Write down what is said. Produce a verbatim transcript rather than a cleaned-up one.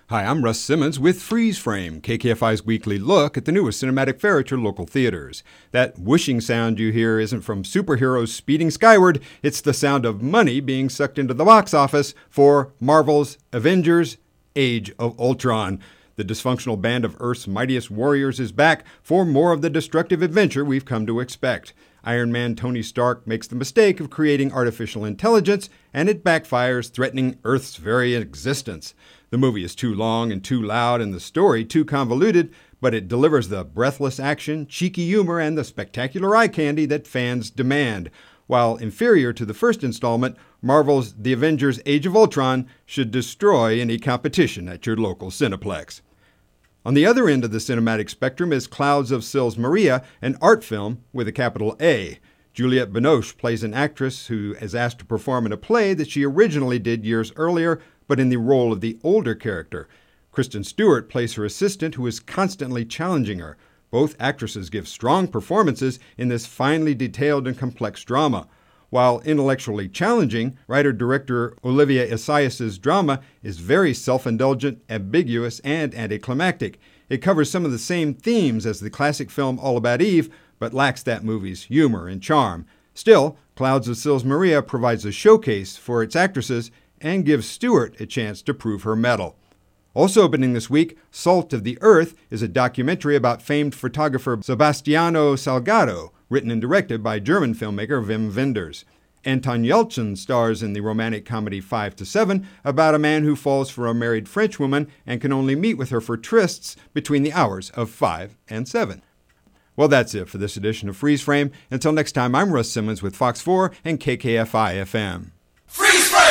Hi, I'm Russ Simmons with Freeze Frame, K K F I's weekly look at the newest cinematic fare at your local theaters. That whooshing sound you hear isn't from superheroes speeding skyward, it's the sound of money being sucked into the box office for Marvel's Avengers: Age of Ultron. The dysfunctional band of Earth's mightiest warriors is back for more of the destructive adventure we've come to expect. Iron Man Tony Stark makes the mistake of creating artificial intelligence, and it backfires, threatening Earth's very existence. The movie is too long and too loud and the story too convoluted, but it delivers the breathless action, cheeky humor, and the spectacular eye candy that fans demand. While inferior to the first installment, Marvel's The Avengers: Age of Ultron should destroy any competition at your local Cineplex. On the other end of the cinematic spectrum is Clouds of Sils Maria, an art film with a capital A. Juliette Binoche plays an actress who is asked to perform in a play that she originally did years earlier, but in the role of the older character. Kristen Stewart plays her assistant, who is constantly challenging her. Both actresses give strong performances in this finely detailed and complex drama. While intellectually challenging, writer-director Olivia Assayas' drama is very self-indulgent, ambiguous, and anticlimactic. It covers some of the same themes as the classic film All About Eve, but lacks that movie's humor and charm. Still, Clouds of Sils Maria provides a showcase for its actresses and gives Stewart a chance to prove her mettle. Also opening this week, Salt of the Earth is a documentary about famed photographer Sebastiano Salgado, written and directed by German filmmaker Wim Wenders. Anton Yelchin stars in the romantic comedy Five to Seven about a man who falls for a married French woman and can only meet with her for trysts between the hours of five and seven. Well, that's it for this edition of Freeze Frame. Until next time, I'm Russ Simmons with Fox four and K K F I F M. Freeze Frame!